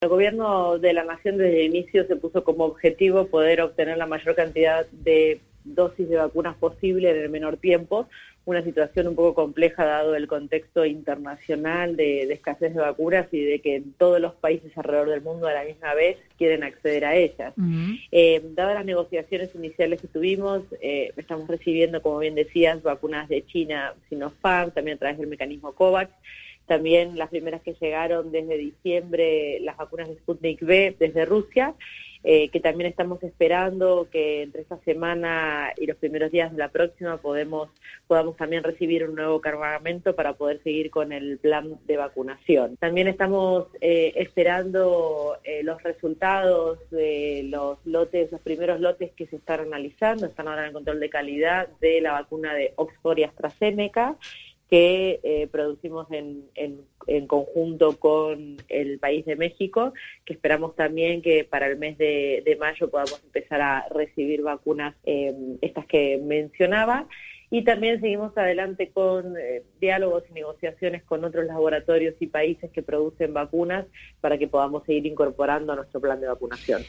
El gobierno de la Nación desde el inicio se puso como objetivo poder obtener la mayor cantidad de dosis de vacunas posible en el menor tiempo, una situación un poco compleja dado el contexto internacional de escasez de vacunas y de que todos los países alrededor del mundo a la misma vez quieren acceder a ellas. Dadas las negociaciones iniciales que tuvimos, estamos recibiendo, como bien decías, vacunas de China, Sinopharm, también a través del mecanismo COVAX. También las primeras que llegaron desde diciembre, las vacunas de Sputnik V desde Rusia, que también estamos esperando que entre esta semana y los primeros días de la próxima podamos también recibir un nuevo cargamento para poder seguir con el plan de vacunación. También estamos esperando los resultados de los primeros lotes que se están analizando, están ahora en el control de calidad de la vacuna de Oxford y AstraZeneca, que producimos en conjunto con el país de México, que esperamos también que para el mes de mayo podamos empezar a recibir vacunas, estas que mencionaba. Y también seguimos adelante con diálogos y negociaciones con otros laboratorios y países que producen vacunas para que podamos seguir incorporando a nuestro plan de vacunación.